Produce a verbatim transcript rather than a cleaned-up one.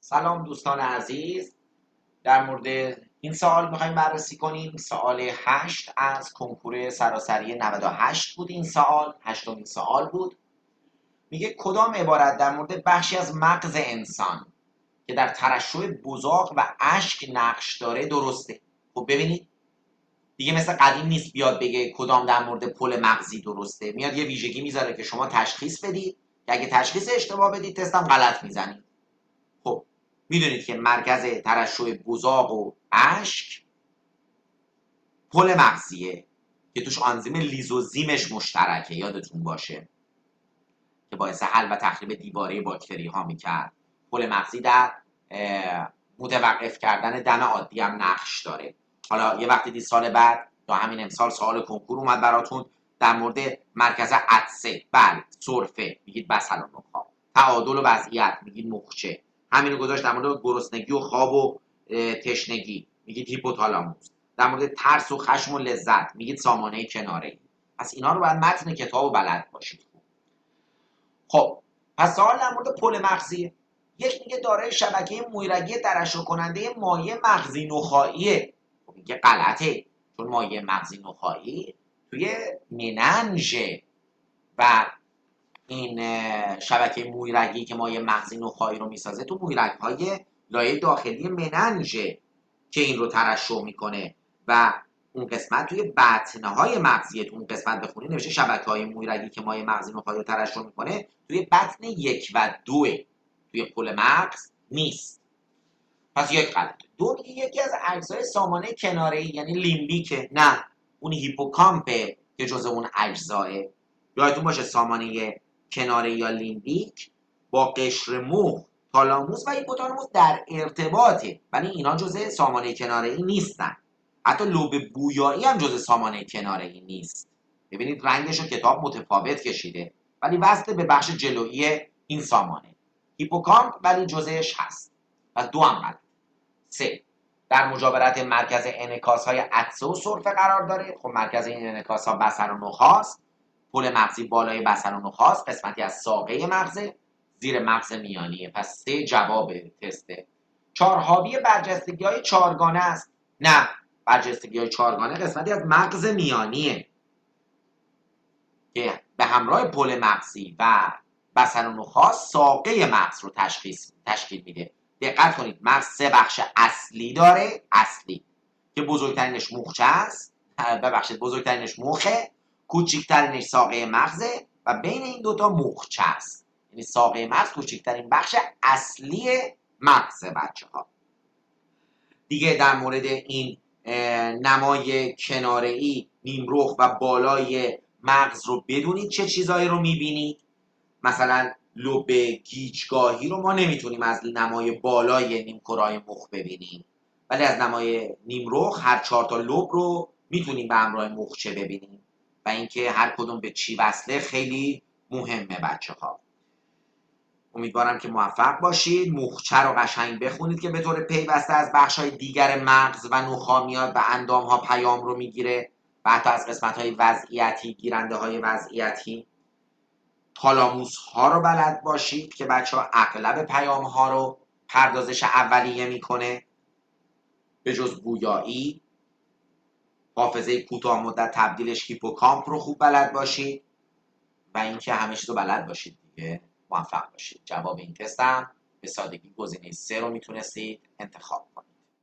سلام دوستان عزیز. در مورد این سوال میخوایم بررسی کنیم. سوال هشت از کنکور سراسری نود و هشت بود. این سوال هشتمین سوال بود. میگه کدام عبارت در مورد بخشی از مغز انسان که در ترشح بزاق و اشک نقش داره درسته؟ خب ببینید دیگه مثل قدیم نیست بیاد بگه کدام در مورد پل مغزی درسته. میاد یه ویژگی میذاره که شما تشخیص بدید که اگه تشخیص اشتباه بدید تستم غلط میزنید. خب میدونید که مرکز ترشح بزاق و اشک پل مغزیه که توش آنزیم لیزوزیمش مشترکه، یادتون باشه، که باعث حل و تخریب دیواره باکتری ها میکرد. پل مغزی در متوقف کردن دم عادی هم نقش داره. حالا یه وقتی دید سال بعد یا همین امسال سوال کنکور اومد براتون در مورد مرکز عطسه، بله، سرفه میگید بصل و نخاع، تعادل و وضعیت میگید مخچه، همینو گذاشت در مورد گرسنگی و خواب و تشنگی میگید هیپوتالاموس، در مورد ترس و خشم و لذت میگید سامانه کناره‌ای. پس اینا رو باید متن کتابو بلد باشید. خب پس سوال در مورد پل مغزیه. یک میگه دارای شبکه مویرگی ترشح کننده مایع مغزی نخاعیه. خب میگه غلطه، چون مایع مغزی نخاعی توی مننژه و این شبکه مویرگی که مایع مغزی نخاعی رو میسازه تو مویرگ‌های لایه داخلی مننژه که این رو ترشح میکنه و اون قسمت توی بطنهای مغزیه. تو اون قسمت بخونی نوشته شبکه‌های مویرگی که مایع مغزی نخاعی رو ترشح میکنه توی بطن یک و دوه، توی پل مغز نیست. پس یک غلط. دو میگه یکی از اجزای سامانه کناره‌ای یعنی لیمبیکه. نه، اون هیپوکامپه که جزء اون اجزاه. یادتون باشه سامانه کناره‌ای یا لیمبیک با قشر مخ، تالاموس و هیپوتالاموس در ارتباطه، ولی اینا جزء سامانه کناره‌ای نیستن. حتی لوب بویایی هم جزء سامانه کناره‌ای نیست. ببینید رنگش رو کتاب متفاوت کشیده، ولی وصل به بخش جلویی این سامانه هیپوکامپ ولی جزءش هست. پس دو هم غلط. سه، در مجاورت مرکز انعکاس های عطسه و سرفه قرار داره. خب مرکز این انعکاس ها بصر و نخاست. پل مغزی بالای بصر و نخاست، قسمتی از ساقه مغزه، زیر مغز میانیه. پس سه جواب تسته. چهار، حاوی برجستگی های چهارگانه است. نه، برجستگی های چهارگانه قسمتی از مغز میانیه که به همراه پل مغزی و بصر و نخاع ساقه مغز رو تشخیص تشکیل میده. دقت کنید مغز سه بخش اصلی داره، اصلی که بزرگترینش مخچه است، ببخشید بزرگترینش مخه، کوچکترینش ساقه مغزه و بین این دوتا مخچه است. یعنی ساقه مغز کوچکترین بخش اصلی مغزه بچه ها. دیگه در مورد این نمای کناره‌ای نیمرخ و بالای مغز رو بدونید چه چیزایی رو میبینید. مثلا لوب گیجگاهی رو ما نمیتونیم از نمای بالای نیمکره‌های مخ ببینیم، ولی از نمای نیمرخ هر چهار تا لوب رو میتونیم به همراه مخچه ببینیم و اینکه هر کدوم به چی وصله خیلی مهمه بچه ها. امیدوارم که موفق باشید. مخچه رو قشنگ بخونید که به طور پیوسته از بخش‌های دیگر مغز و نخاع میاد و اندام‌ها پیام رو میگیره و حتی از قسمت‌های وضعیتی، گیرنده‌های وضعیتی. تالاموس ها رو بلد باشید که بچه ها اغلب پیام ها رو پردازش اولیه میکنه به جز بویایی. حافظه کوتاه مدت تبدیلش هیپوکامپ رو خوب بلد باشید و اینکه همه چیز رو بلد باشید دیگه. موفق باشید. جواب این تستم به سادگی گزینه سه رو میتونستید انتخاب